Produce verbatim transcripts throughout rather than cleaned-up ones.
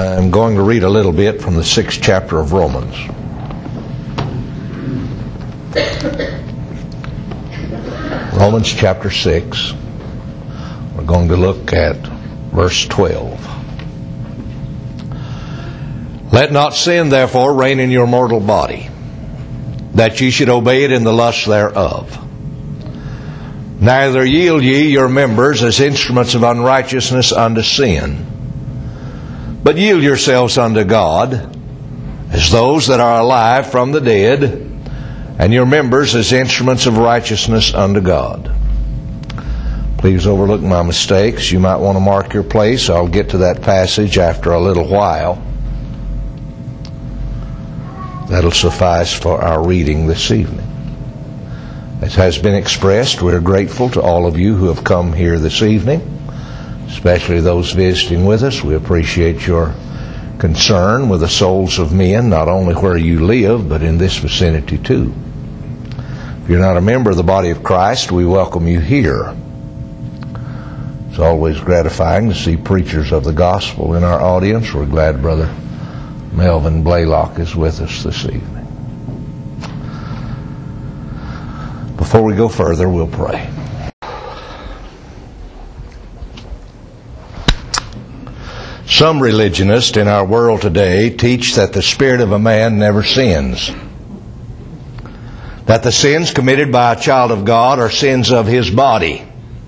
I'm going to read a little bit from the sixth chapter of Romans. Romans chapter six. We're going to look at verse twelve. Let not sin therefore reign in your mortal body, that ye should obey it in the lust thereof. Neither yield ye your members as instruments of unrighteousness unto sin, but yield yourselves unto God as those that are alive from the dead, and your members as instruments of righteousness unto God. Please overlook my mistakes. You might want to mark your place. I'll get to that passage after a little while. That'll suffice for our reading this evening. As has been expressed, we're grateful to all of you who have come here this evening, especially those visiting with us. We appreciate your concern with the souls of men, not only where you live, but in this vicinity too. If you're not a member of the body of Christ, we welcome you here. It's always gratifying to see preachers of the gospel in our audience. We're glad Brother Melvin Blaylock is with us this evening. Before we go further, we'll pray. Some religionists in our world today teach that the spirit of a man never sins, that the sins committed by a child of God are sins of his body,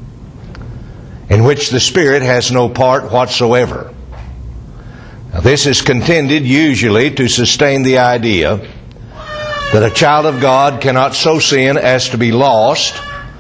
in which the spirit has no part whatsoever. Now, this is contended usually to sustain the idea that a child of God cannot so sin as to be lost,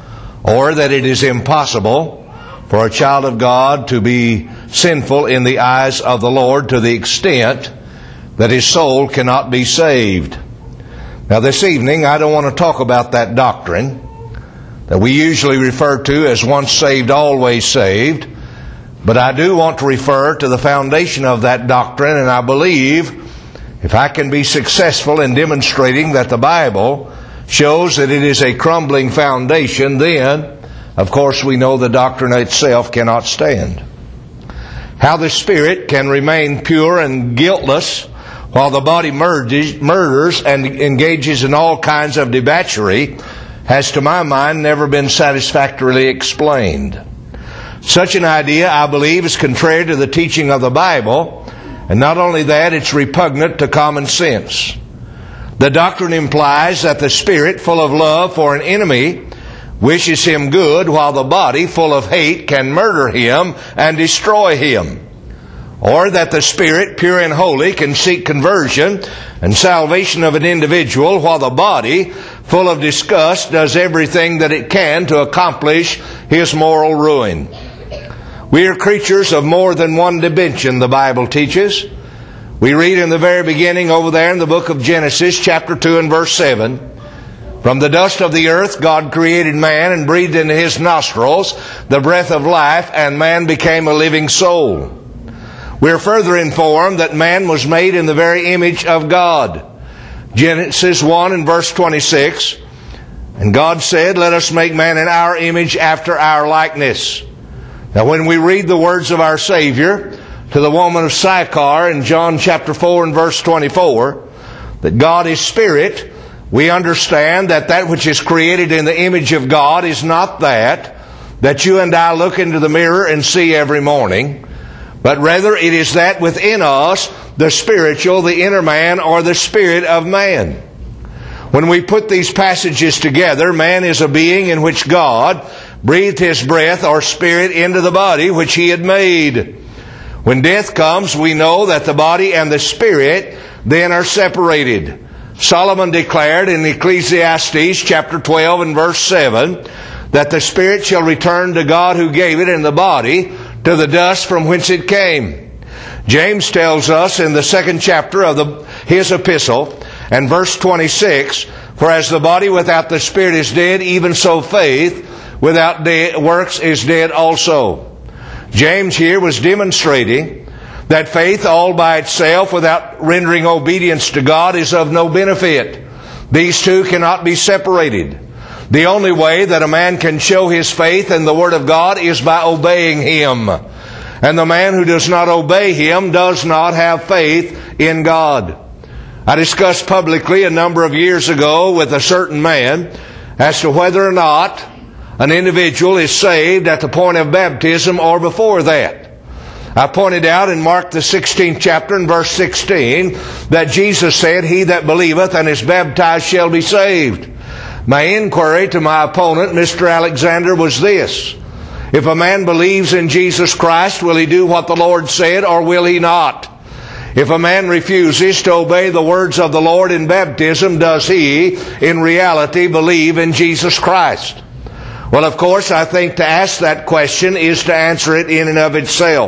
or that it is impossible for a child of God to be sinful in the eyes of the Lord to the extent that his soul cannot be saved. Now, this evening I don't want to talk about that doctrine that we usually refer to as once saved, always saved, but I do want to refer to the foundation of that doctrine, and I believe if I can be successful in demonstrating that the Bible shows that it is a crumbling foundation, then, of course, we know the doctrine itself cannot stand. How the spirit can remain pure and guiltless while the body murders and engages in all kinds of debauchery has, to my mind, never been satisfactorily explained. Such an idea, I believe, is contrary to the teaching of the Bible, and not only that, it's repugnant to common sense. The doctrine implies that the spirit, full of love for an enemy, wishes him good, while the body, full of hate, can murder him and destroy him. Or that the spirit, pure and holy, can seek conversion and salvation of an individual, while the body, full of disgust, does everything that it can to accomplish his moral ruin. We are creatures of more than one dimension, the Bible teaches. We read in the very beginning over there in the book of Genesis, chapter two and verse seven, from the dust of the earth God created man and breathed into his nostrils the breath of life, and man became a living soul. We are further informed that man was made in the very image of God. Genesis one and verse twenty-six, and God said, let us make man in our image after our likeness. Now, when we read the words of our Savior to the woman of Sychar in John chapter four and verse twenty-four, that God is spirit, we understand that that which is created in the image of God is not that, that you and I look into the mirror and see every morning, but rather it is that within us, the spiritual, the inner man, or the spirit of man. When we put these passages together, man is a being in which God breathed His breath or spirit into the body which He had made. When death comes, we know that the body and the spirit then are separated. Solomon declared in Ecclesiastes chapter twelve and verse seven that the spirit shall return to God who gave it, and the body to the dust from whence it came. James tells us in the second chapter of the, his epistle, and verse twenty-six, for as the body without the spirit is dead, even so faith without de- works is dead also. James here was demonstrating that faith all by itself without rendering obedience to God is of no benefit. These two cannot be separated. The only way that a man can show his faith in the Word of God is by obeying Him. And the man who does not obey him does not have faith in God. I discussed publicly a number of years ago with a certain man as to whether or not an individual is saved at the point of baptism or before that. I pointed out in Mark the sixteenth chapter and verse sixteen that Jesus said, "He that believeth and is baptized shall be saved." My inquiry to my opponent, Mister Alexander, was this: if a man believes in Jesus Christ, will he do what the Lord said, or will he not? If a man refuses to obey the words of the Lord in baptism, does he, in reality, believe in Jesus Christ? Well, of course, I think to ask that question is to answer it in and of itself.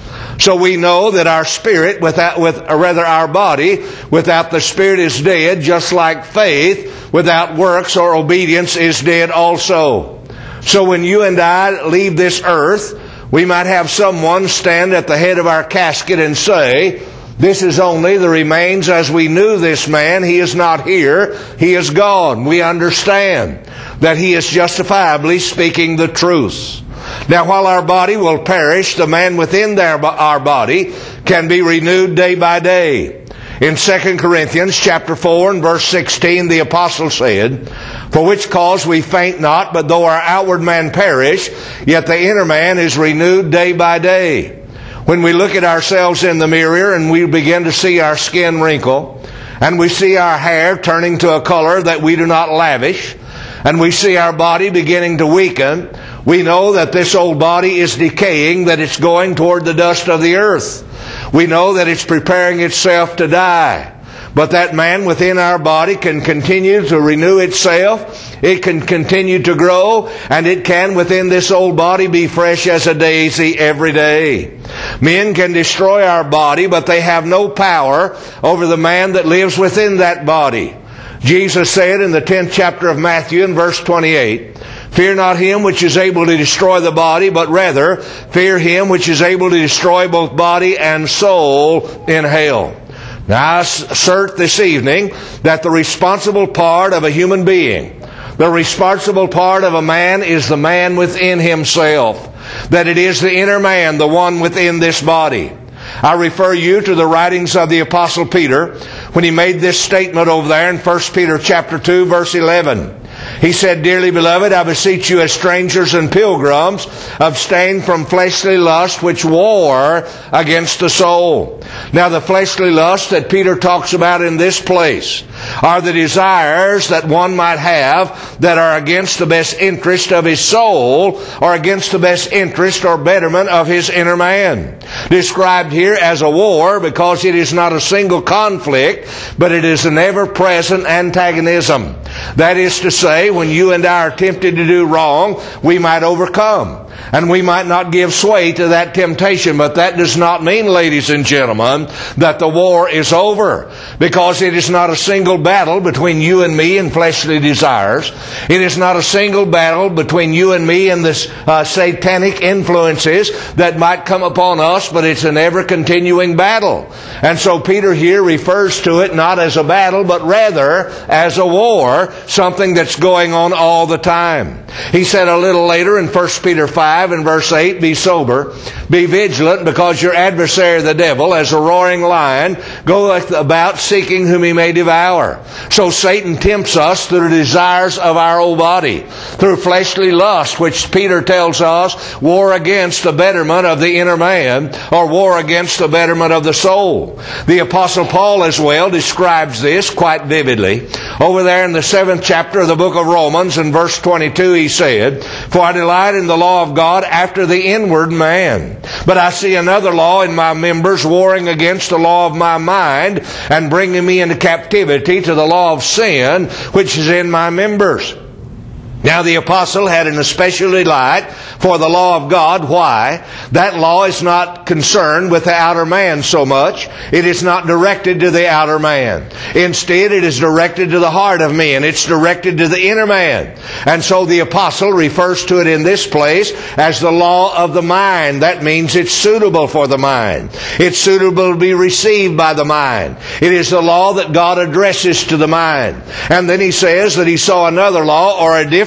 So we know that our spirit, without, with, or rather our body, without the spirit is dead, just like faith without works or obedience is dead also. So when you and I leave this earth, we might have someone stand at the head of our casket and say, "This is only the remains as we knew this man. He is not here. He is gone." We understand that he is justifiably speaking the truth. Now, while our body will perish, the man within our body can be renewed day by day. In Second Corinthians chapter four and verse sixteen, the apostle said, "For which cause we faint not, but though our outward man perish, yet the inner man is renewed day by day." When we look at ourselves in the mirror and we begin to see our skin wrinkle, and we see our hair turning to a color that we do not lavish, and we see our body beginning to weaken, we know that this old body is decaying, that it's going toward the dust of the earth. We know that it's preparing itself to die. But that man within our body can continue to renew itself. It can continue to grow. And it can, within this old body, be fresh as a daisy every day. Men can destroy our body, but they have no power over the man that lives within that body. Jesus said in the tenth chapter of Matthew in verse twenty-eight, "Fear not him which is able to destroy the body, but rather fear him which is able to destroy both body and soul in hell." Now I assert this evening that the responsible part of a human being, the responsible part of a man, is the man within himself. That it is the inner man, the one within this body. I refer you to the writings of the Apostle Peter when he made this statement over there in First Peter chapter two verse eleven. He said, "Dearly beloved, I beseech you as strangers and pilgrims, abstain from fleshly lust which war against the soul." Now the fleshly lust that Peter talks about in this place are the desires that one might have that are against the best interest of his soul, or against the best interest or betterment of his inner man. Described here as a war because it is not a single conflict, but it is an ever-present antagonism. That is to say, when you and I are tempted to do wrong, we might overcome. And we might not give sway to that temptation. But that does not mean, ladies and gentlemen, that the war is over. Because it is not a single battle between you and me and fleshly desires. It is not a single battle between you and me and the uh, satanic influences that might come upon us. But it's an ever-continuing battle. And so Peter here refers to it not as a battle, but rather as a war. Something that's going on all the time. He said a little later in First Peter five and verse eight, "Be sober, be vigilant, because your adversary the devil, as a roaring lion, goeth about seeking whom he may devour." So Satan tempts us through the desires of our old body, through fleshly lust, which Peter tells us war against the betterment of the inner man, or war against the betterment of the soul. The Apostle Paul as well describes this quite vividly. Over there in the seventh chapter of the book of Romans, in verse twenty-two, he said, "For I delight in the law of God after the inward man. But I see another law in my members, warring against the law of my mind, and bringing me into captivity to the law of sin, which is in my members." Now the apostle had an especial delight for the law of God. Why? That law is not concerned with the outer man so much. It is not directed to the outer man. Instead, it is directed to the heart of men. It's directed to the inner man. And so the apostle refers to it in this place as the law of the mind. That means it's suitable for the mind. It's suitable to be received by the mind. It is the law that God addresses to the mind. And then he says that he saw another law, or a different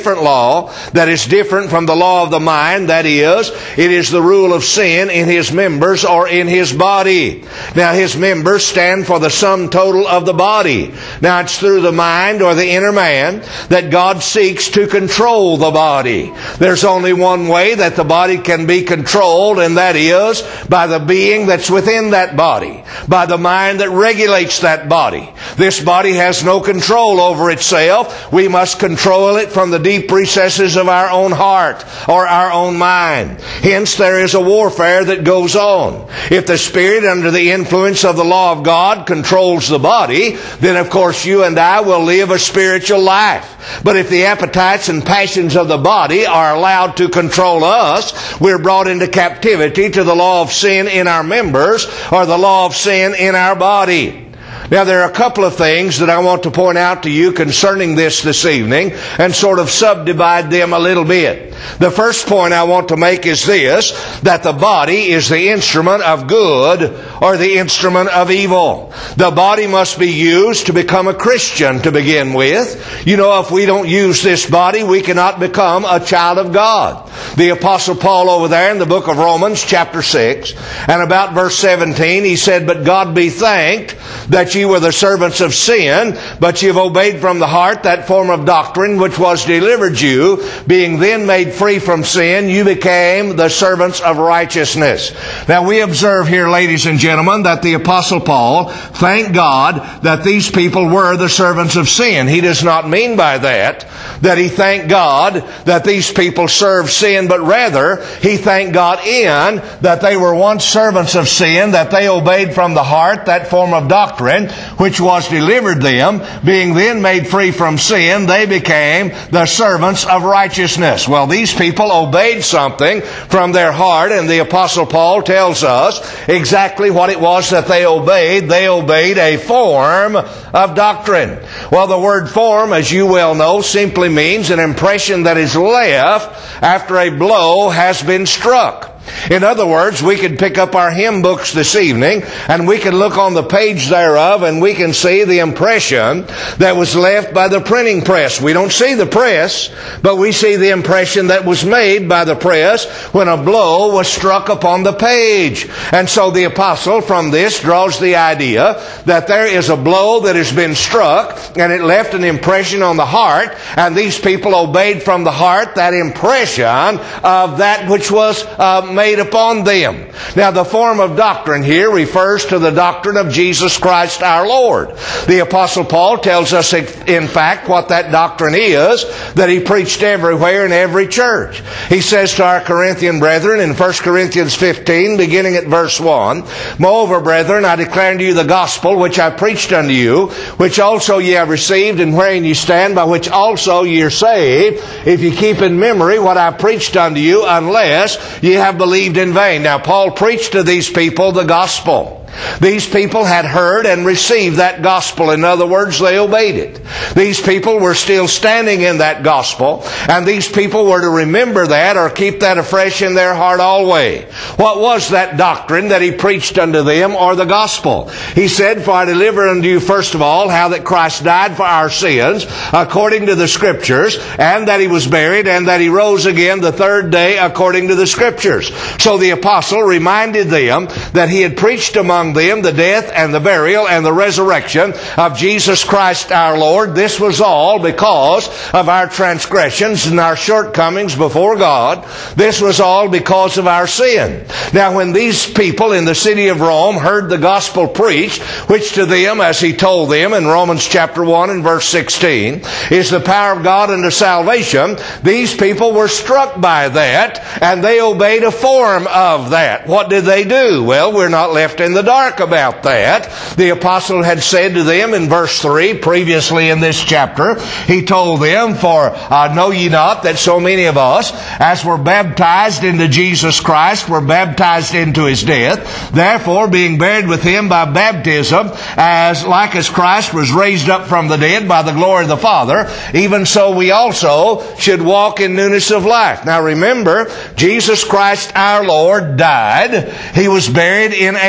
different law that is different from the law of the mind. That is, it is the rule of sin in his members or in his body. Now, his members stand for the sum total of the body. Now, it's through the mind or the inner man that God seeks to control the body. There's only one way that the body can be controlled, and that is by the being that's within that body, by the mind that regulates that body. This body has no control over itself. We must control it from the deep recesses of our own heart or our own mind. Hence, there is a warfare that goes on. If the Spirit, under the influence of the law of God, controls the body, then of course you and I will live a spiritual life. But if the appetites and passions of the body are allowed to control us, we're brought into captivity to the law of sin in our members or the law of sin in our body. Now, there are a couple of things that I want to point out to you concerning this this evening and sort of subdivide them a little bit. The first point I want to make is this, that the body is the instrument of good or the instrument of evil. The body must be used to become a Christian to begin with. You know, if we don't use this body, we cannot become a child of God. The Apostle Paul over there in the book of Romans chapter six and about verse seventeen, he said, "But God be thanked that ye were the servants of sin, but ye have obeyed from the heart that form of doctrine which was delivered you. Being then made free from sin, you became the servants of righteousness." Now we observe here, ladies and gentlemen, that the Apostle Paul thanked God that these people were the servants of sin. He does not mean by that that he thanked God that these people served sin, but rather he thanked God in that they were once servants of sin, that they obeyed from the heart that form of doctrine which was delivered them. Being then made free from sin, they became the servants of righteousness. Well, these people obeyed something from their heart, and the Apostle Paul tells us exactly what it was that they obeyed. They obeyed a form of doctrine. Well, the word form, as you well know, simply means an impression that is left after a blow has been struck. In other words, we could pick up our hymn books this evening and we can look on the page thereof and we can see the impression that was left by the printing press. We don't see the press, but we see the impression that was made by the press when a blow was struck upon the page. And so the apostle from this draws the idea that there is a blow that has been struck and it left an impression on the heart, and these people obeyed from the heart that impression of that which was uh, made upon them. Now, the form of doctrine here refers to the doctrine of Jesus Christ our Lord. The Apostle Paul tells us, in fact, what that doctrine is that he preached everywhere in every church. He says to our Corinthian brethren in First Corinthians fifteen, beginning at verse one, "Moreover, brethren, I declare unto you the gospel which I preached unto you, which also ye have received, and wherein ye stand, by which also ye are saved, if ye keep in memory what I preached unto you, unless ye have believed in vain." Now, Paul preached to these people the gospel. These people had heard and received that gospel. In other words, they obeyed it. These people were still standing in that gospel, and these people were to remember that or keep that afresh in their heart always. What was that doctrine that he preached unto them, or the gospel? He said, "For I delivered unto you first of all how that Christ died for our sins according to the Scriptures, and that he was buried, and that he rose again the third day according to the Scriptures." So the apostle reminded them that he had preached among them the death and the burial and the resurrection of Jesus Christ our Lord. This was all because of our transgressions and our shortcomings before God. This was all because of our sin. Now, when these people in the city of Rome heard the gospel preached, which to them, as he told them in Romans chapter one and verse sixteen, is the power of God unto salvation, these people were struck by that, and they obeyed a form of that. What did they do? Well, we're not left in the dark about that. The apostle had said to them in verse three, previously in this chapter, he told them, "For uh, know ye not that so many of us, as were baptized into Jesus Christ, were baptized into his death? Therefore, being buried with him by baptism, as like as Christ was raised up from the dead by the glory of the Father, even so we also should walk in newness of life." Now remember, Jesus Christ our Lord died. He was buried in a tomb.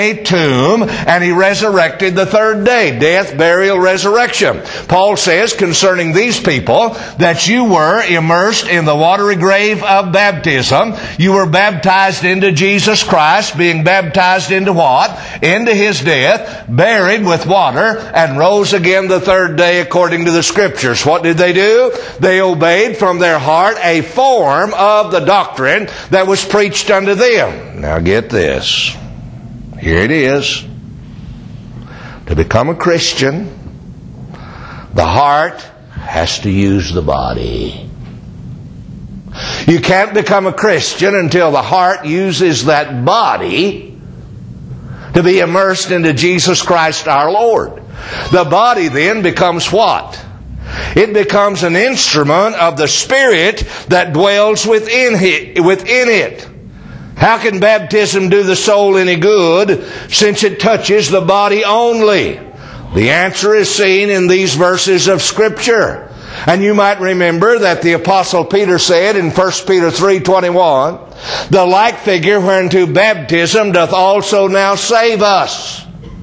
tomb, and He resurrected the third day. Death, burial, resurrection. Paul says concerning these people that you were immersed in the watery grave of baptism. You were baptized into Jesus Christ, being baptized into what? Into His death, buried with water, and rose again the third day according to the Scriptures. What did they do? They obeyed from their heart a form of the doctrine that was preached unto them. Now get this. Here it is. To become a Christian, the heart has to use the body. You can't become a Christian until the heart uses that body to be immersed into Jesus Christ our Lord. The body then becomes what? It becomes an instrument of the Spirit that dwells within it. Within it. How can baptism do the soul any good since it touches the body only? The answer is seen in these verses of Scripture. And you might remember that the Apostle Peter said in First Peter three twenty-one, the like figure whereunto baptism doth also now save us.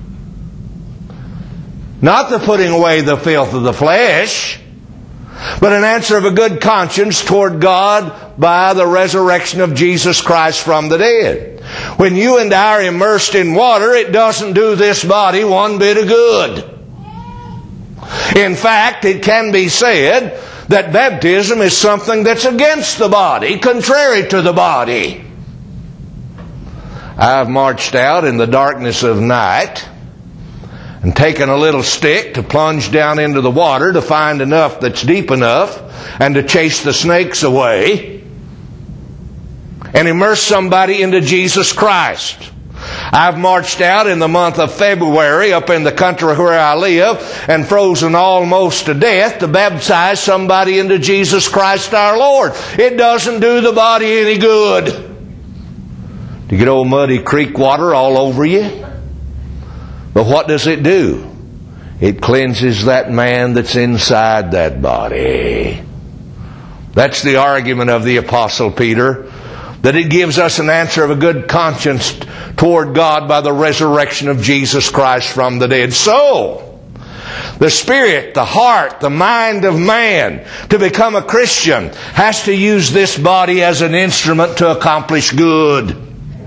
Not the putting away the filth of the flesh, but an answer of a good conscience toward God by the resurrection of Jesus Christ from the dead. When you and I are immersed in water, it doesn't do this body one bit of good. In fact, it can be said that baptism is something that's against the body, contrary to the body. I've marched out in the darkness of night and taken a little stick to plunge down into the water to find enough that's deep enough and to chase the snakes away and immerse somebody into Jesus Christ. I've marched out in the month of February up in the country where I live and frozen almost to death to baptize somebody into Jesus Christ our Lord. It doesn't do the body any good to get old muddy creek water all over you. But what does it do? It cleanses that man that's inside that body. That's the argument of the Apostle Peter, that it gives us an answer of a good conscience toward God by the resurrection of Jesus Christ from the dead. So, the spirit, the heart, the mind of man to become a Christian has to use this body as an instrument to accomplish good.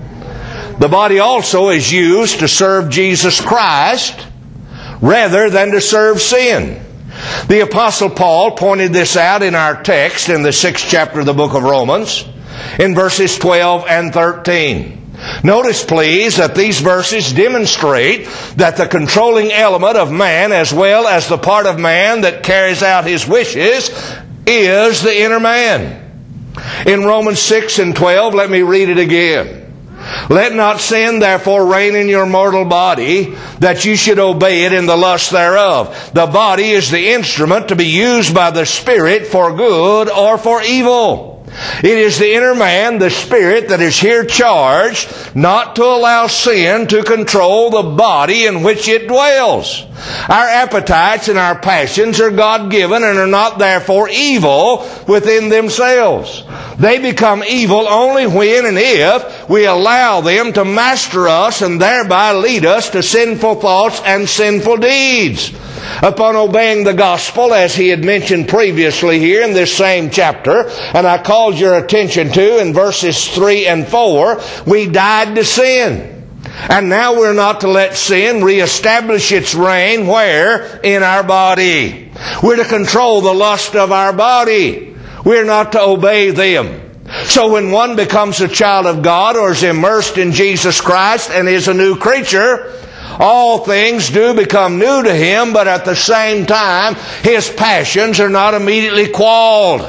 The body also is used to serve Jesus Christ rather than to serve sin. The Apostle Paul pointed this out in our text in the sixth chapter of the book of Romans in verses twelve and thirteen. Notice, please, that these verses demonstrate that the controlling element of man as well as the part of man that carries out his wishes is the inner man. In Romans six and twelve, let me read it again. Let not sin therefore reign in your mortal body, that you should obey it in the lust thereof. The body is the instrument to be used by the Spirit for good or for evil. It is the inner man, the spirit, that is here charged not to allow sin to control the body in which it dwells. Our appetites and our passions are God-given and are not therefore evil within themselves. They become evil only when and if we allow them to master us and thereby lead us to sinful thoughts and sinful deeds. Upon obeying the gospel, as he had mentioned previously here in this same chapter, and I called your attention to in verses three and four, we died to sin. And now we're not to let sin reestablish its reign where? In our body. We're to control the lust of our body. We're not to obey them. So when one becomes a child of God or is immersed in Jesus Christ and is a new creature, all things do become new to him, but at the same time, his passions are not immediately quelled.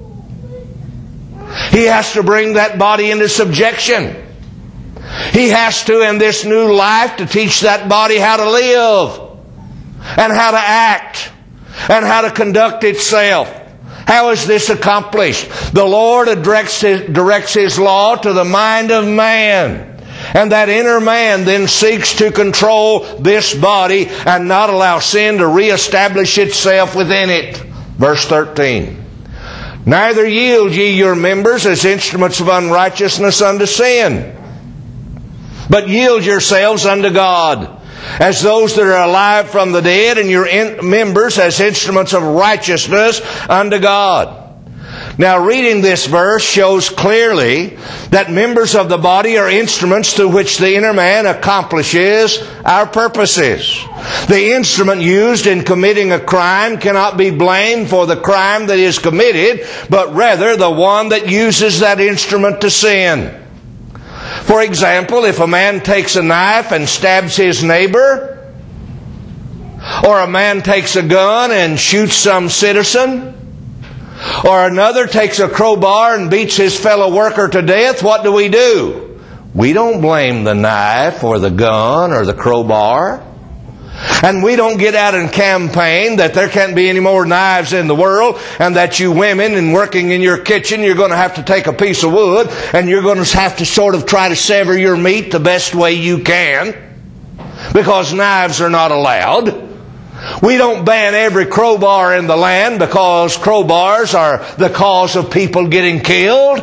He has to bring that body into subjection. He has to, in this new life, to teach that body how to live and how to act and how to conduct itself. How is this accomplished? The Lord directs his, directs his law to the mind of man. And that inner man then seeks to control this body and not allow sin to reestablish itself within it. Verse thirteen. Neither yield ye your members as instruments of unrighteousness unto sin, But yield yourselves unto God, as those that are alive from the dead, and your in- members as instruments of righteousness unto God. Now, reading this verse shows clearly that members of the body are instruments through which the inner man accomplishes our purposes. The instrument used in committing a crime cannot be blamed for the crime that is committed, but rather the one that uses that instrument to sin. For example, if a man takes a knife and stabs his neighbor, or a man takes a gun and shoots some citizen, or another takes a crowbar and beats his fellow worker to death, what do we do? We don't blame the knife or the gun or the crowbar. And we don't get out and campaign that there can't be any more knives in the world, and that you women and working in your kitchen, you're going to have to take a piece of wood and you're going to have to sort of try to sever your meat the best way you can, because knives are not allowed. We don't ban every crowbar in the land because crowbars are the cause of people getting killed.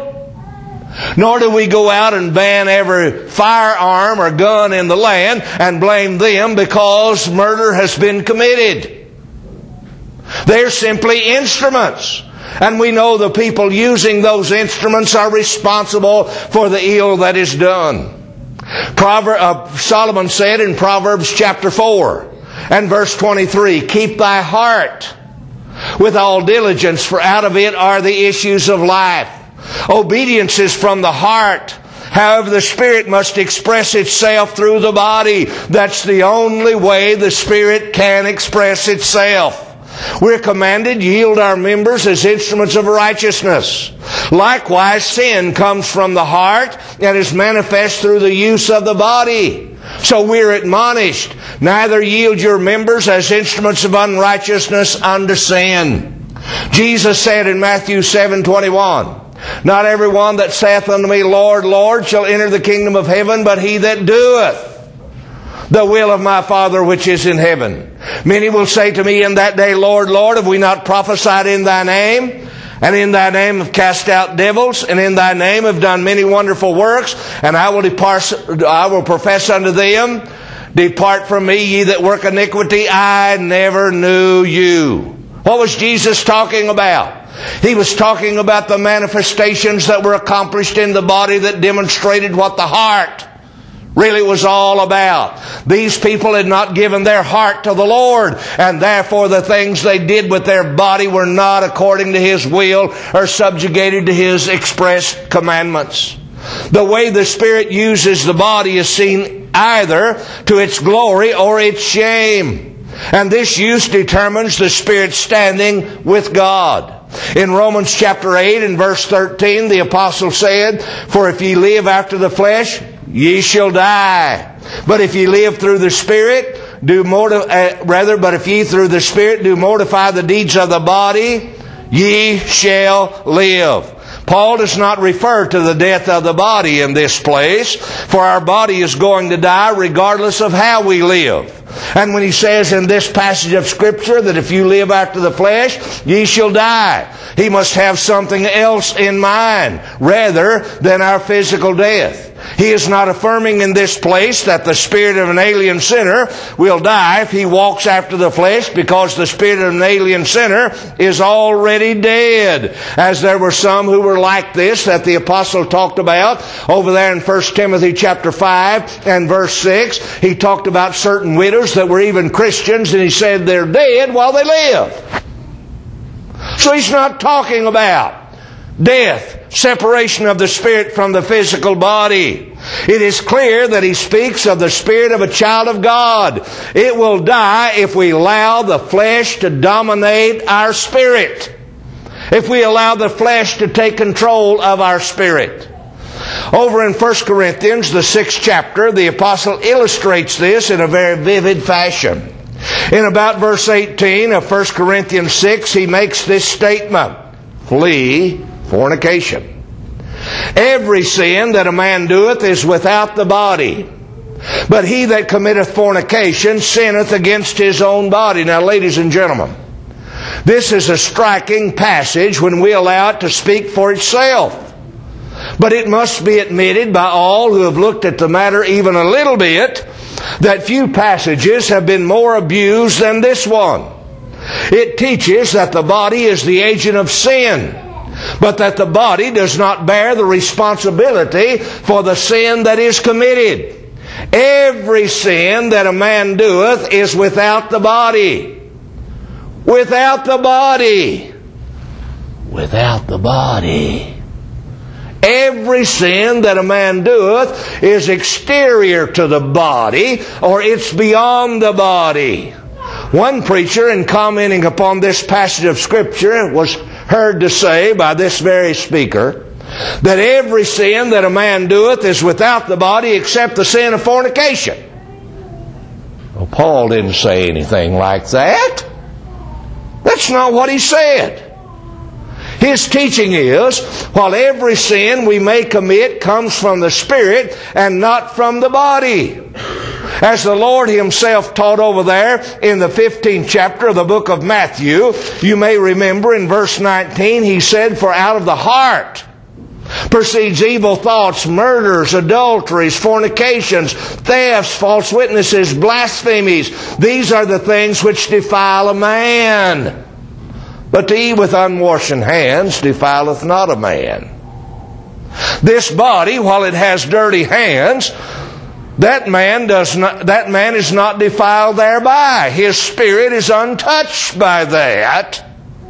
Nor do we go out and ban every firearm or gun in the land and blame them because murder has been committed. They're simply instruments. And we know the people using those instruments are responsible for the ill that is done. Prover- uh, Solomon said in Proverbs chapter four and verse twenty-three, keep thy heart with all diligence, for out of it are the issues of life. Obedience is from the heart. However, the Spirit must express itself through the body. That's the only way the Spirit can express itself. We're commanded to yield our members as instruments of righteousness. Likewise, sin comes from the heart and is manifest through the use of the body. So we're admonished, neither yield your members as instruments of unrighteousness unto sin. Jesus said in Matthew seven twenty-one, not every one that saith unto me, Lord, Lord, shall enter the kingdom of heaven, but he that doeth the will of my Father which is in heaven. Many will say to me in that day, Lord, Lord, have we not prophesied in thy name? And in thy name have cast out devils, and in thy name have done many wonderful works. And I will depart, I will profess unto them, depart from me, ye that work iniquity, I never knew you. What was Jesus talking about? He was talking about the manifestations that were accomplished in the body that demonstrated what the heart really was all about. These people had not given their heart to the Lord, and therefore the things they did with their body were not according to His will or subjugated to His express commandments. The way the Spirit uses the body is seen either to its glory or its shame. And this use determines the Spirit's standing with God. In Romans chapter eight and verse thirteen, the apostle said, for if ye live after the flesh, ye shall die. But if ye live through the Spirit, do morti- uh, rather, but if ye through the Spirit do mortify the deeds of the body, ye shall live. Paul does not refer to the death of the body in this place, for our body is going to die regardless of how we live. And when he says in this passage of Scripture that if you live after the flesh, ye shall die, he must have something else in mind rather than our physical death. He is not affirming in this place that the spirit of an alien sinner will die if he walks after the flesh, because the spirit of an alien sinner is already dead. As there were some who were like this that the apostle talked about over there in First Timothy chapter five and verse six. He talked about certain widows that were even Christians, and he said they're dead while they live. So he's not talking about death, separation of the spirit from the physical body. It is clear that he speaks of the spirit of a child of God. It will die if we allow the flesh to dominate our spirit. If we allow the flesh to take control of our spirit. Over in First Corinthians, the sixth chapter, the apostle illustrates this in a very vivid fashion. In about verse eighteen of First Corinthians six, he makes this statement: flee fornication. Every sin that a man doeth is without the body, but he that committeth fornication sinneth against his own body. Now, ladies and gentlemen, this is a striking passage when we allow it to speak for itself. But it must be admitted by all who have looked at the matter even a little bit that few passages have been more abused than this one. It teaches that the body is the agent of sin, but that the body does not bear the responsibility for the sin that is committed. Every sin that a man doeth is without the body. Without the body. Without the body. Every sin that a man doeth is exterior to the body, or it's beyond the body. One preacher, in commenting upon this passage of Scripture, was heard to say by this very speaker that every sin that a man doeth is without the body except the sin of fornication. Well, Paul didn't say anything like that. That's not what he said. His teaching is, while every sin we may commit comes from the Spirit and not from the body. As the Lord Himself taught over there in the fifteenth chapter of the book of Matthew, you may remember in verse nineteen, He said, "For out of the heart proceeds evil thoughts, murders, adulteries, fornications, thefts, false witnesses, blasphemies. These are the things which defile a man. But to eat with unwashen hands defileth not a man." This body, while it has dirty hands, that man does not, that man is not defiled thereby. His spirit is untouched by that.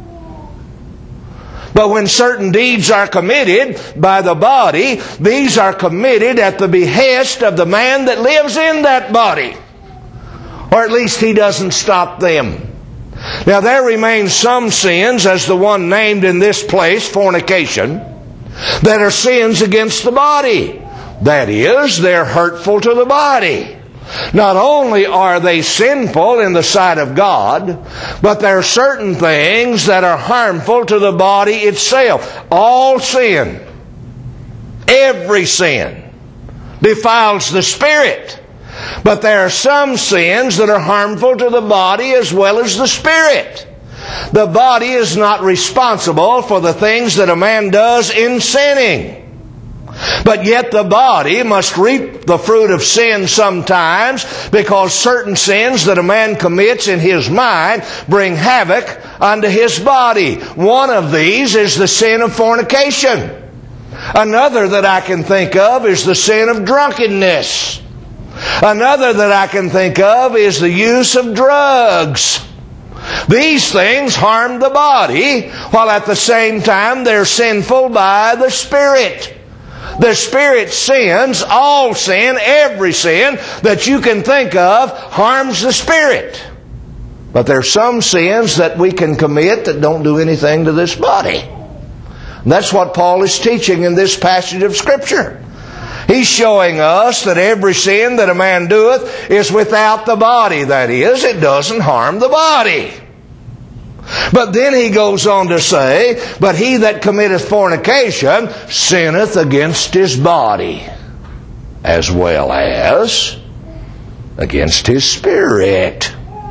But when certain deeds are committed by the body, these are committed at the behest of the man that lives in that body. Or at least he doesn't stop them. Now there remain some sins, as the one named in this place, fornication, that are sins against the body. That is, they're hurtful to the body. Not only are they sinful in the sight of God, but there are certain things that are harmful to the body itself. All sin, every sin, defiles the spirit. But there are some sins that are harmful to the body as well as the spirit. The body is not responsible for the things that a man does in sinning. But yet the body must reap the fruit of sin sometimes, because certain sins that a man commits in his mind bring havoc unto his body. One of these is the sin of fornication. Another that I can think of is the sin of drunkenness. Another that I can think of is the use of drugs. These things harm the body, while at the same time they're sinful by the Spirit. The Spirit sins, all sin, every sin that you can think of harms the Spirit. But there are some sins that we can commit that don't do anything to this body. And that's what Paul is teaching in this passage of Scripture. He's showing us that every sin that a man doeth is without the body. That is, it doesn't harm the body. But then he goes on to say, "But he that committeth fornication sinneth against his body, as well as against his spirit."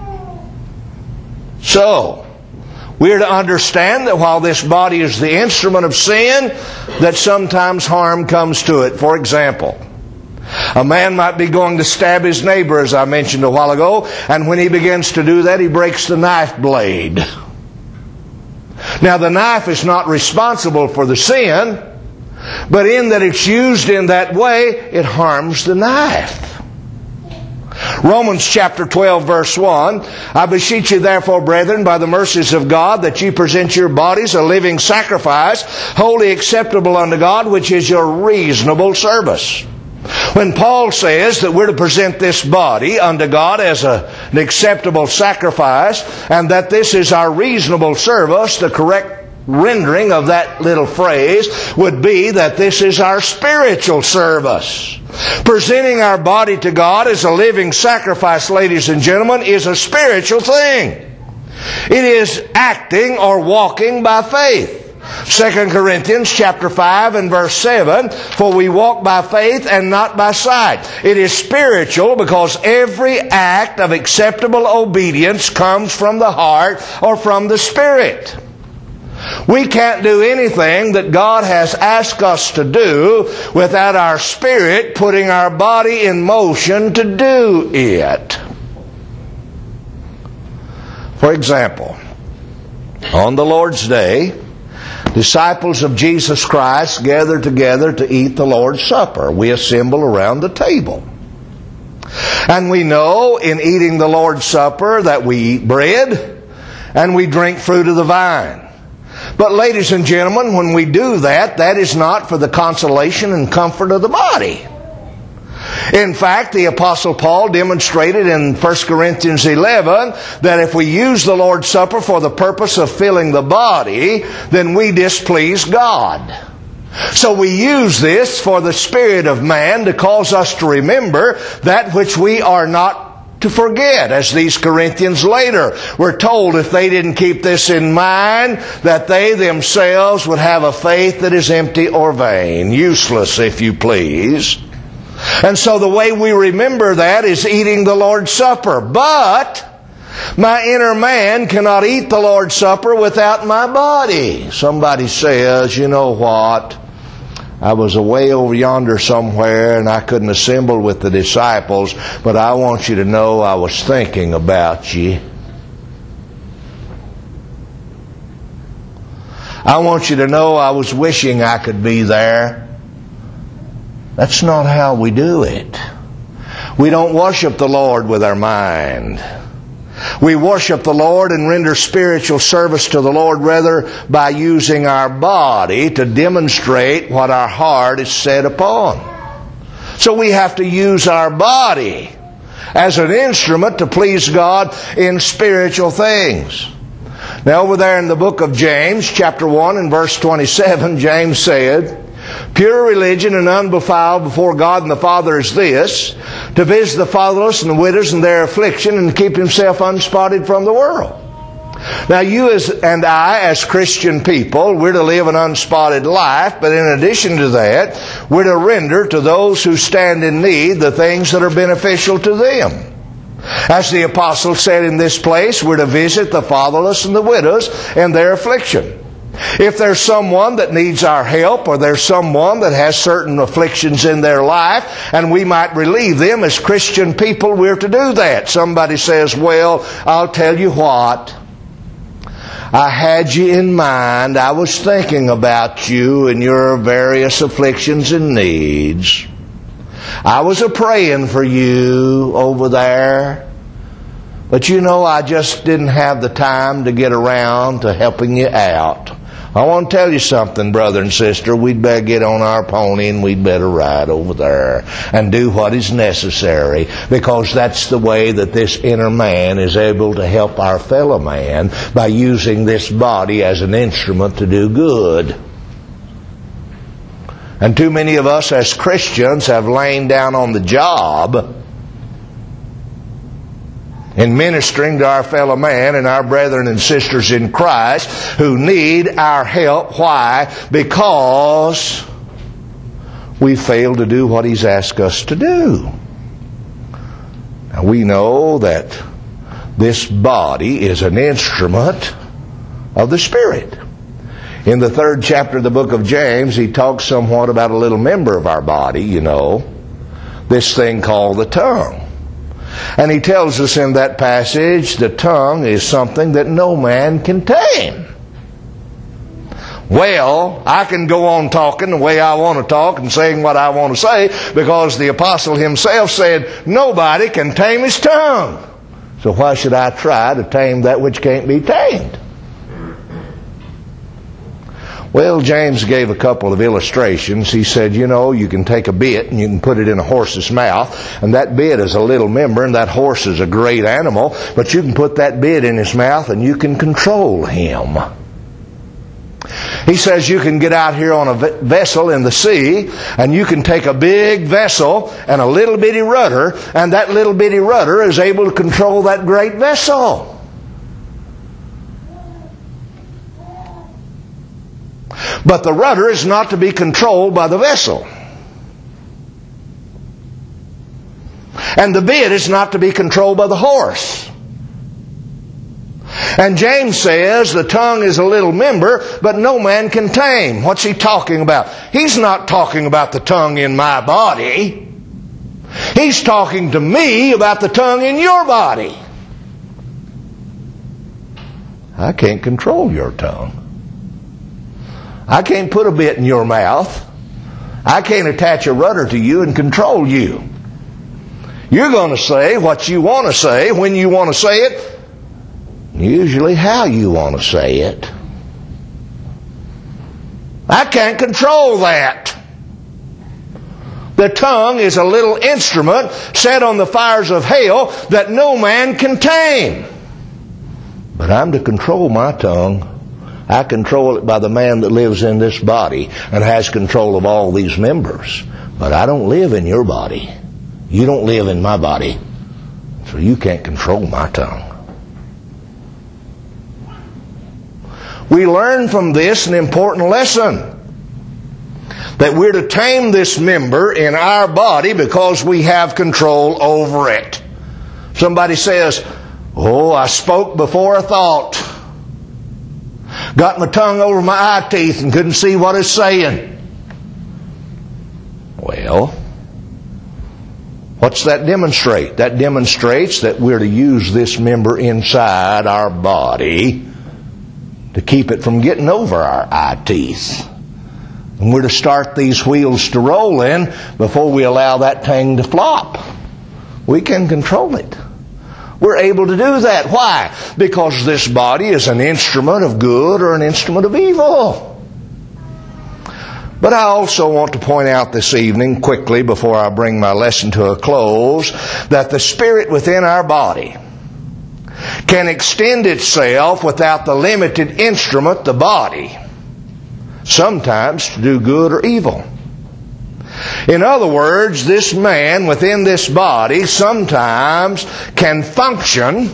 So, we're to understand that while this body is the instrument of sin, that sometimes harm comes to it. For example, a man might be going to stab his neighbor, as I mentioned a while ago, and when he begins to do that, he breaks the knife blade. Now, the knife is not responsible for the sin, but in that it's used in that way, it harms the knife. Romans chapter twelve, verse one, "I beseech you therefore, brethren, by the mercies of God, that ye present your bodies a living sacrifice, wholly acceptable unto God, which is your reasonable service." When Paul says that we're to present this body unto God as a, an acceptable sacrifice, and that this is our reasonable service, the correct rendering of that little phrase would be that this is our spiritual service. Presenting our body to God as a living sacrifice, ladies and gentlemen, is a spiritual thing. It is acting or walking by faith. Second Corinthians chapter five and verse seven, "For we walk by faith and not by sight." It is spiritual because every act of acceptable obedience comes from the heart or from the Spirit. We can't do anything that God has asked us to do without our spirit putting our body in motion to do it. For example, on the Lord's Day, disciples of Jesus Christ gather together to eat the Lord's Supper. We assemble around the table. And we know in eating the Lord's Supper that we eat bread and we drink fruit of the vine. But ladies and gentlemen, when we do that, that is not for the consolation and comfort of the body. In fact, the Apostle Paul demonstrated in First Corinthians eleven that if we use the Lord's Supper for the purpose of filling the body, then we displease God. So we use this for the spirit of man to cause us to remember that which we are not to forget. As these Corinthians later were told, if they didn't keep this in mind, that they themselves would have a faith that is empty or vain, useless, if you please. And so the way we remember that is eating the Lord's Supper. But my inner man cannot eat the Lord's Supper without my body. Somebody says, you know what? I was away over yonder somewhere and I couldn't assemble with the disciples, but I want you to know I was thinking about you. I want you to know I was wishing I could be there. That's not how we do it. We don't worship the Lord with our mind. We worship the Lord and render spiritual service to the Lord rather by using our body to demonstrate what our heart is set upon. So we have to use our body as an instrument to please God in spiritual things. Now over there in the book of James, chapter one and verse twenty-seven, James said, "Pure religion and undefiled before God and the Father is this, to visit the fatherless and the widows in their affliction and to keep himself unspotted from the world." Now you as, and I as Christian people, we're to live an unspotted life, but in addition to that, we're to render to those who stand in need the things that are beneficial to them. As the apostle said in this place, we're to visit the fatherless and the widows in their affliction. If there's someone that needs our help, or there's someone that has certain afflictions in their life, and we might relieve them as Christian people, we're to do that. Somebody says, well, I'll tell you what, I had you in mind. I was thinking about you and your various afflictions and needs. I was a-praying for you over there. But you know, I just didn't have the time to get around to helping you out. I want to tell you something, brother and sister. We'd better get on our pony and we'd better ride over there and do what is necessary, because that's the way that this inner man is able to help our fellow man by using this body as an instrument to do good. And too many of us as Christians have lain down on the job in ministering to our fellow man and our brethren and sisters in Christ who need our help. Why? Because we fail to do what He's asked us to do. Now we know that this body is an instrument of the Spirit. In the third chapter of the book of James, he talks somewhat about a little member of our body, you know, this thing called the tongue. And he tells us in that passage, the tongue is something that no man can tame. Well, I can go on talking the way I want to talk and saying what I want to say, because the apostle himself said, nobody can tame his tongue. So why should I try to tame that which can't be tamed? Well, James gave a couple of illustrations. He said, you know, you can take a bit and you can put it in a horse's mouth, and that bit is a little member, and that horse is a great animal, but you can put that bit in his mouth and you can control him. He says you can get out here on a vessel in the sea, and you can take a big vessel and a little bitty rudder, and that little bitty rudder is able to control that great vessel. But the rudder is not to be controlled by the vessel. And the bit is not to be controlled by the horse. And James says the tongue is a little member, but no man can tame. What's he talking about? He's not talking about the tongue in my body. He's talking to me about the tongue in your body. I can't control your tongue. I can't put a bit in your mouth. I can't attach a rudder to you and control you. You're going to say what you want to say when you want to say it, usually how you want to say it. I can't control that. The tongue is a little instrument set on the fires of hell that no man can tame. But I'm to control my tongue. I control it by the man that lives in this body and has control of all these members. But I don't live in your body. You don't live in my body. So you can't control my tongue. We learn from this an important lesson. That we're to tame this member in our body because we have control over it. Somebody says, oh, I spoke before I thought. Got my tongue over my eye teeth and couldn't see what it's saying. Well, what's that demonstrate? That demonstrates that we're to use this member inside our body to keep it from getting over our eye teeth. And we're to start these wheels to roll in before we allow that thing to flop. We can control it. We're able to do that. Why? Because this body is an instrument of good or an instrument of evil. But I also want to point out this evening, quickly before I bring my lesson to a close, that the spirit within our body can extend itself without the limited instrument, the body, sometimes to do good or evil. In other words, this man within this body sometimes can function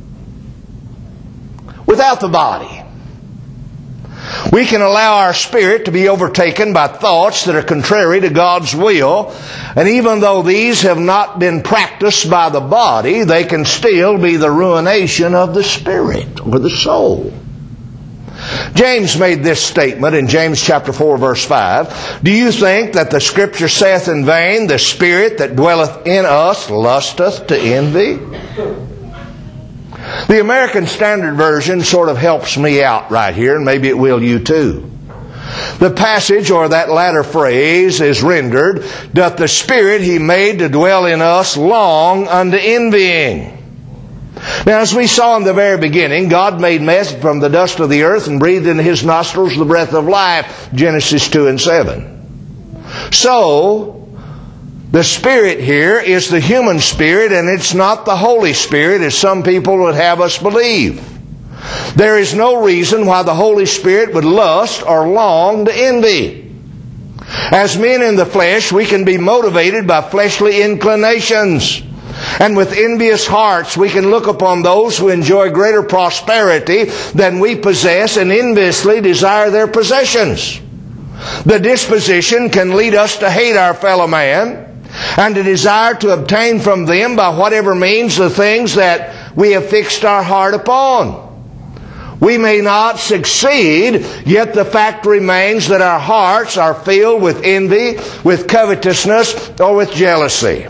without the body. We can allow our spirit to be overtaken by thoughts that are contrary to God's will, and even though these have not been practiced by the body, they can still be the ruination of the spirit or the soul. James made this statement in James chapter four verse five. Do you think that the Scripture saith in vain, the Spirit that dwelleth in us lusteth to envy? The American Standard Version sort of helps me out right here, and maybe it will you too. The passage, or that latter phrase, is rendered, doth the Spirit He made to dwell in us long unto envying. Now, as we saw in the very beginning, God made man from the dust of the earth and breathed into his nostrils the breath of life, Genesis two and seven. So, the Spirit here is the human spirit, and it's not the Holy Spirit, as some people would have us believe. There is no reason why the Holy Spirit would lust or long to envy. As men in the flesh, we can be motivated by fleshly inclinations. And with envious hearts, we can look upon those who enjoy greater prosperity than we possess and enviously desire their possessions. The disposition can lead us to hate our fellow man and to desire to obtain from them by whatever means the things that we have fixed our heart upon. We may not succeed, yet the fact remains that our hearts are filled with envy, with covetousness, or with jealousy.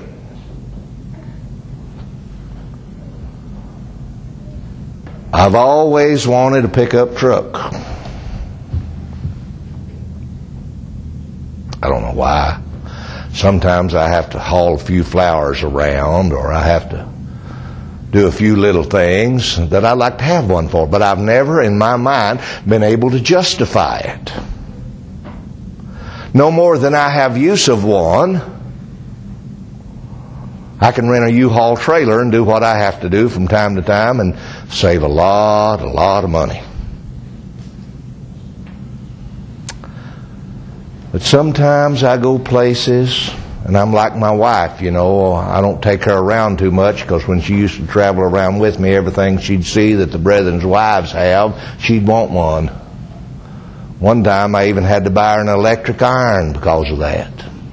I've always wanted a pickup truck. I don't know why. Sometimes I have to haul a few flowers around, or I have to do a few little things that I'd like to have one for. But I've never in my mind been able to justify it. No more than I have use of one. I can rent a U-Haul trailer and do what I have to do from time to time and save a lot, a lot of money. But sometimes I go places, and I'm like my wife, you know. I don't take her around too much, because when she used to travel around with me, everything she'd see that the brethren's wives have, she'd want one. One time I even had to buy her an electric iron because of that.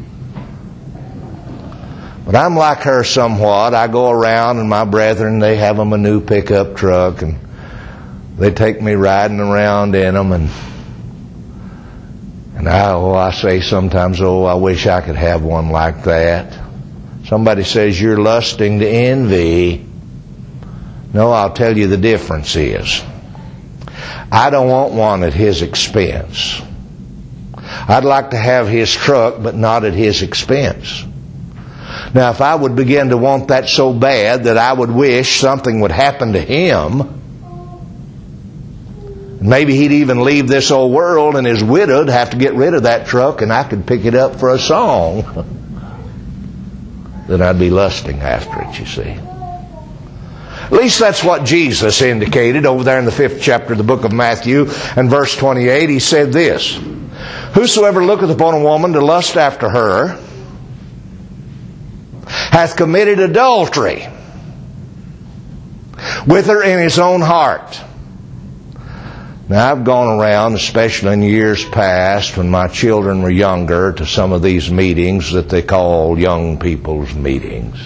But I'm like her somewhat. I go around, and my brethren, they have them a new pickup truck, and They take me riding around in them, and and I, oh, I say sometimes, oh, I wish I could have one like that. Somebody says, you're lusting to envy. No, I'll tell you the difference is, I don't want one at his expense. I'd like to have his truck, but not at his expense. Now, if I would begin to want that so bad that I would wish something would happen to him, maybe he'd even leave this old world and his widow'd have to get rid of that truck and I could pick it up for a song, then I'd be lusting after it, you see. At least that's what Jesus indicated over there in the fifth chapter of the book of Matthew and verse twenty-eight. He said this, whosoever looketh upon a woman to lust after her hath committed adultery with her in his own heart. Now, I've gone around, especially in years past when my children were younger, to some of these meetings that they call young people's meetings.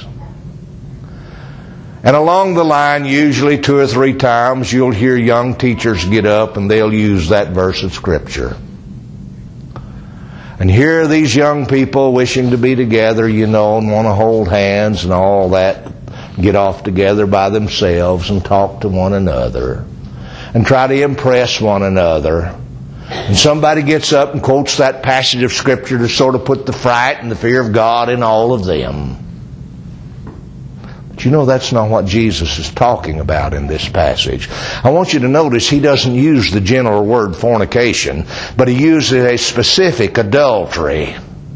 And along the line, usually two or three times, you'll hear young teachers get up and they'll use that verse of Scripture. And here are these young people wishing to be together, you know, and want to hold hands and all that, get off together by themselves and talk to one another and try to impress one another. And somebody gets up and quotes that passage of Scripture to sort of put the fright and the fear of God in all of them. But you know, that's not what Jesus is talking about in this passage. I want you to notice he doesn't use the general word fornication, but he uses a specific adultery.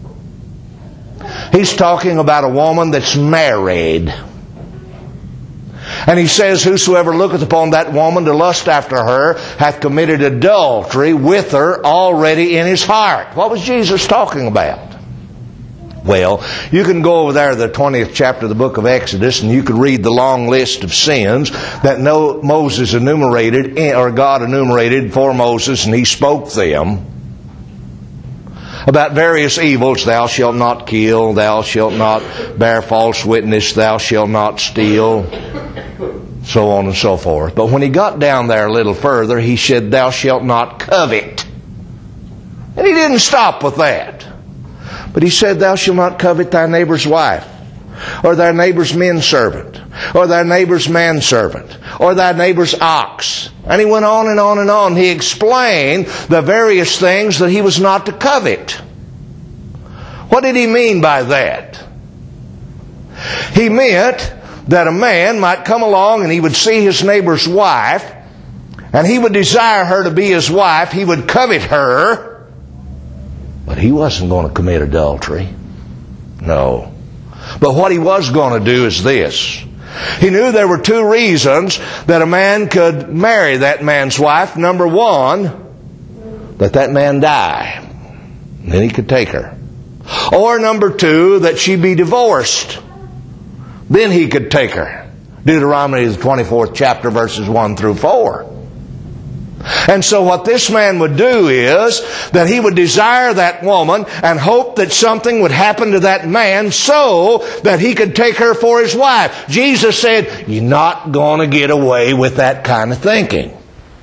He's talking about a woman that's married. And he says, whosoever looketh upon that woman to lust after her hath committed adultery with her already in his heart. What was Jesus talking about? Well, you can go over there to the twentieth chapter of the book of Exodus and you can read the long list of sins that Moses enumerated, or God enumerated for Moses, and he spoke them. About various evils, thou shalt not kill, thou shalt not bear false witness, thou shalt not steal, so on and so forth. But when he got down there a little further, he said, thou shalt not covet. And he didn't stop with that. But he said, thou shalt not covet thy neighbor's wife, or thy neighbor's menservant, or thy neighbor's manservant, or thy neighbor's ox. And he went on and on and on. He explained the various things that he was not to covet. What did he mean by that? He meant that a man might come along and he would see his neighbor's wife, and he would desire her to be his wife. He would covet her, but he wasn't going to commit adultery. No. But what he was going to do is this. He knew there were two reasons that a man could marry that man's wife. Number one, that that man die, and then he could take her. Or number two, that she be divorced, then he could take her. Deuteronomy, the twenty-fourth chapter, verses one through four. And so what this man would do is that he would desire that woman and hope that something would happen to that man so that he could take her for his wife. Jesus said, you're not going to get away with that kind of thinking.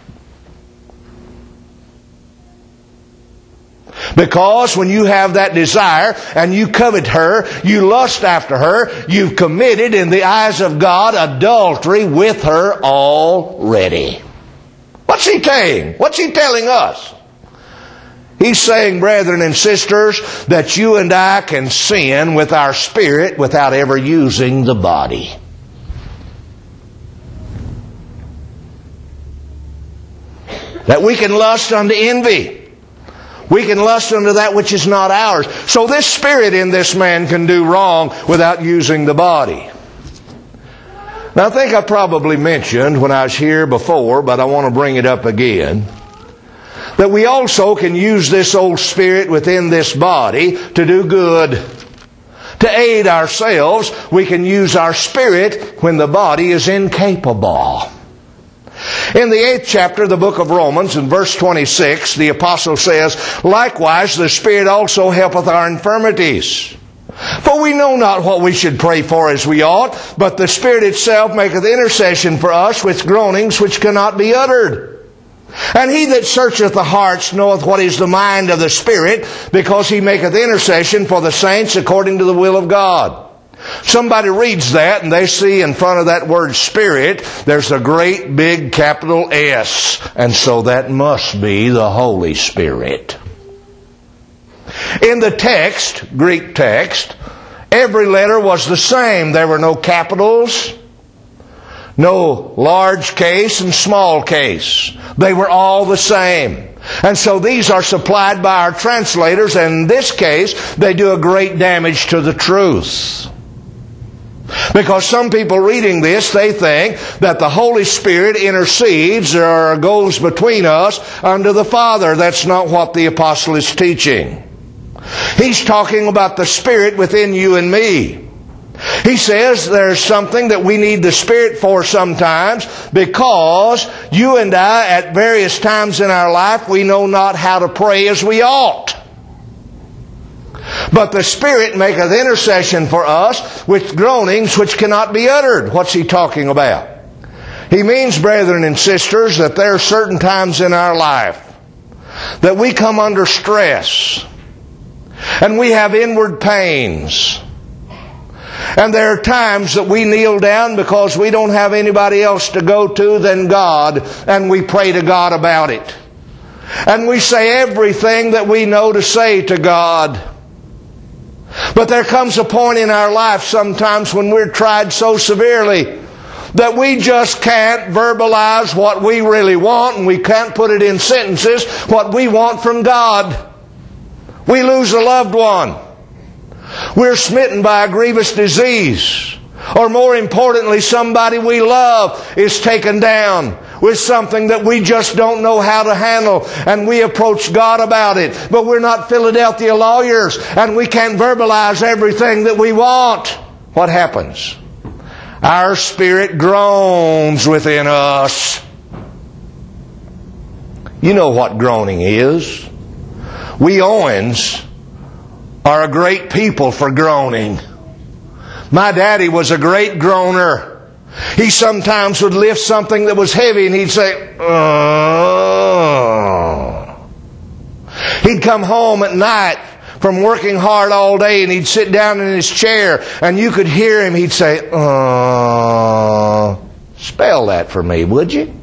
Because when you have that desire and you covet her, you lust after her, you've committed in the eyes of God adultery with her already. What's he saying? What's he telling us? He's saying, brethren and sisters, that you and I can sin with our spirit without ever using the body. That we can lust unto envy. We can lust unto that which is not ours. So this spirit in this man can do wrong without using the body. Now, I think I probably mentioned when I was here before, but I want to bring it up again, that we also can use this old spirit within this body to do good. To aid ourselves, we can use our spirit when the body is incapable. In the eighth chapter of the book of Romans, in verse twenty-six, the apostle says, likewise the Spirit also helpeth our infirmities. For we know not what we should pray for as we ought, but the Spirit itself maketh intercession for us with groanings which cannot be uttered. And he that searcheth the hearts knoweth what is the mind of the Spirit, because he maketh intercession for the saints according to the will of God. Somebody reads that and they see in front of that word Spirit, there's a great big capital S. And so that must be the Holy Spirit. In the text, Greek text, every letter was the same. There were no capitals, no large case and small case. They were all the same. And so these are supplied by our translators, and in this case, they do a great damage to the truth. Because some people reading this, they think that the Holy Spirit intercedes or goes between us unto the Father. That's not what the apostle is teaching. He's talking about the Spirit within you and me. He says there's something that we need the Spirit for sometimes, because you and I, at various times in our life, we know not how to pray as we ought. But the Spirit maketh intercession for us with groanings which cannot be uttered. What's he talking about? He means, brethren and sisters, that there are certain times in our life that we come under stress and we have inward pains. And there are times that we kneel down because we don't have anybody else to go to than God, and we pray to God about it. And we say everything that we know to say to God. But there comes a point in our life sometimes when we're tried so severely that we just can't verbalize what we really want, and we can't put it in sentences what we want from God. We lose a loved one. We're smitten by a grievous disease. Or more importantly, somebody we love is taken down with something that we just don't know how to handle, and we approach God about it. But we're not Philadelphia lawyers, and we can't verbalize everything that we want. What happens? Our spirit groans within us. You know what groaning is. We Owens are a great people for groaning. My daddy was a great groaner. He sometimes would lift something that was heavy and he'd say, oh. He'd come home at night from working hard all day, and he'd sit down in his chair and you could hear him. He'd say, oh. Spell that for me, would you?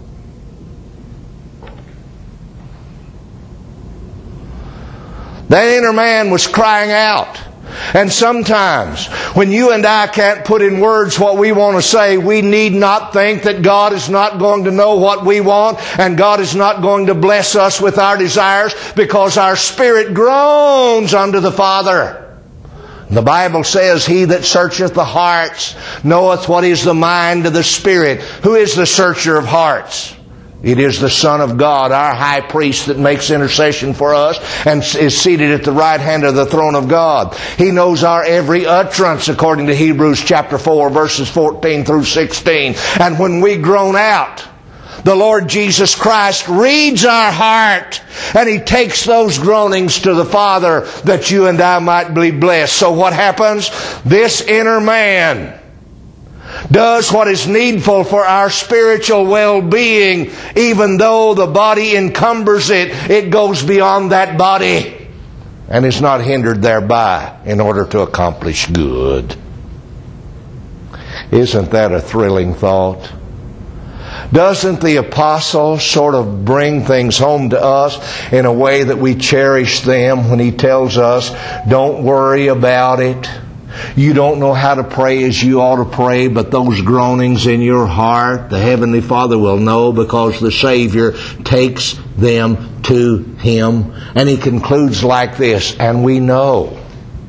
That inner man was crying out. And sometimes, when you and I can't put in words what we want to say, we need not think that God is not going to know what we want, and God is not going to bless us with our desires, because our spirit groans unto the Father. The Bible says, He that searcheth the hearts knoweth what is the mind of the Spirit. Who is the searcher of hearts? It is the Son of God, our high priest, that makes intercession for us and is seated at the right hand of the throne of God. He knows our every utterance, according to Hebrews chapter four, verses fourteen through sixteen. And when we groan out, the Lord Jesus Christ reads our heart, and He takes those groanings to the Father that you and I might be blessed. So what happens? This inner man does what is needful for our spiritual well-being. Even though the body encumbers it, it goes beyond that body and is not hindered thereby in order to accomplish good. Isn't that a thrilling thought? Doesn't the apostle sort of bring things home to us in a way that we cherish them when he tells us, don't worry about it. You don't know how to pray as you ought to pray, but those groanings in your heart, the Heavenly Father will know, because the Savior takes them to Him. And he concludes like this, and we know.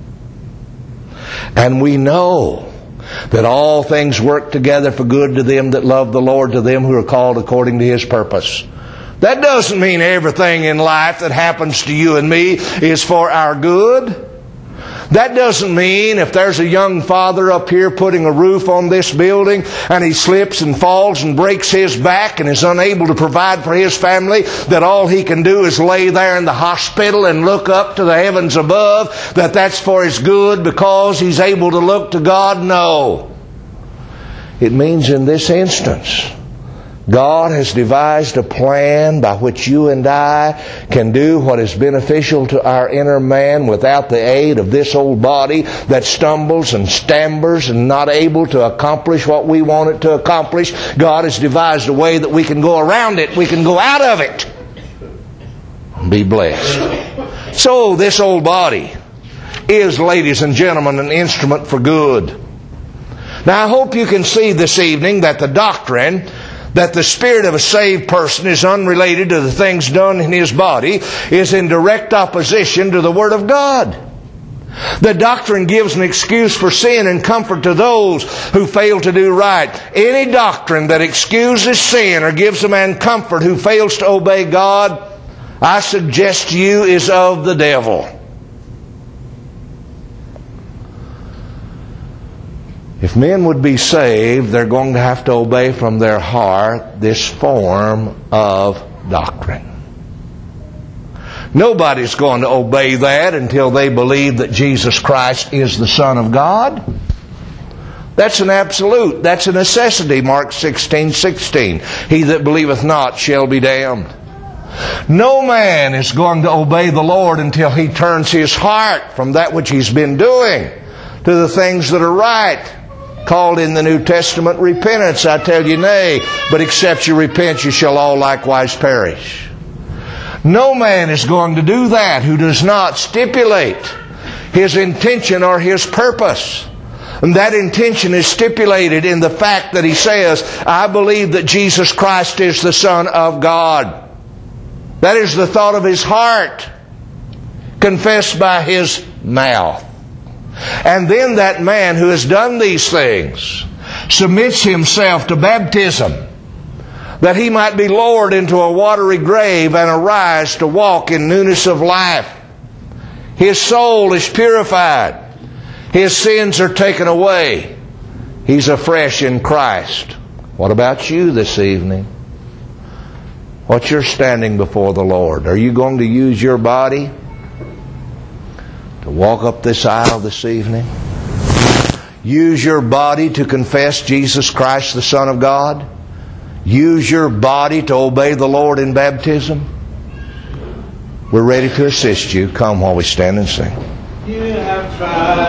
And we know that all things work together for good to them that love the Lord, to them who are called according to His purpose. That doesn't mean everything in life that happens to you and me is for our good. That doesn't mean if there's a young father up here putting a roof on this building and he slips and falls and breaks his back and is unable to provide for his family, that all he can do is lay there in the hospital and look up to the heavens above, that that's for his good because he's able to look to God. No. It means in this instance, God has devised a plan by which you and I can do what is beneficial to our inner man without the aid of this old body that stumbles and stammers and not able to accomplish what we want it to accomplish. God has devised a way that we can go around it. We can go out of it and be blessed. So this old body is, ladies and gentlemen, an instrument for good. Now I hope you can see this evening that the doctrine that the spirit of a saved person is unrelated to the things done in his body is in direct opposition to the Word of God. The doctrine gives an excuse for sin and comfort to those who fail to do right. Any doctrine that excuses sin or gives a man comfort who fails to obey God, I suggest to you, is of the devil. If men would be saved, they're going to have to obey from their heart this form of doctrine. Nobody's going to obey that until they believe that Jesus Christ is the Son of God. That's an absolute. That's a necessity. Mark sixteen sixteen. He that believeth not shall be damned. No man is going to obey the Lord until he turns his heart from that which he's been doing to the things that are right. Called in the New Testament repentance. I tell you, nay, but except you repent, you shall all likewise perish. No man is going to do that who does not stipulate his intention or his purpose. And that intention is stipulated in the fact that he says, I believe that Jesus Christ is the Son of God. That is the thought of his heart, confessed by his mouth. And then that man who has done these things submits himself to baptism, that he might be lowered into a watery grave and arise to walk in newness of life. His soul is purified. His sins are taken away. He's afresh in Christ. What about you this evening? What's your standing before the Lord? Are you going to use your body to walk up this aisle this evening? Use your body to confess Jesus Christ, the Son of God? Use your body to obey the Lord in baptism? We're ready to assist you. Come while we stand and sing. You have tried.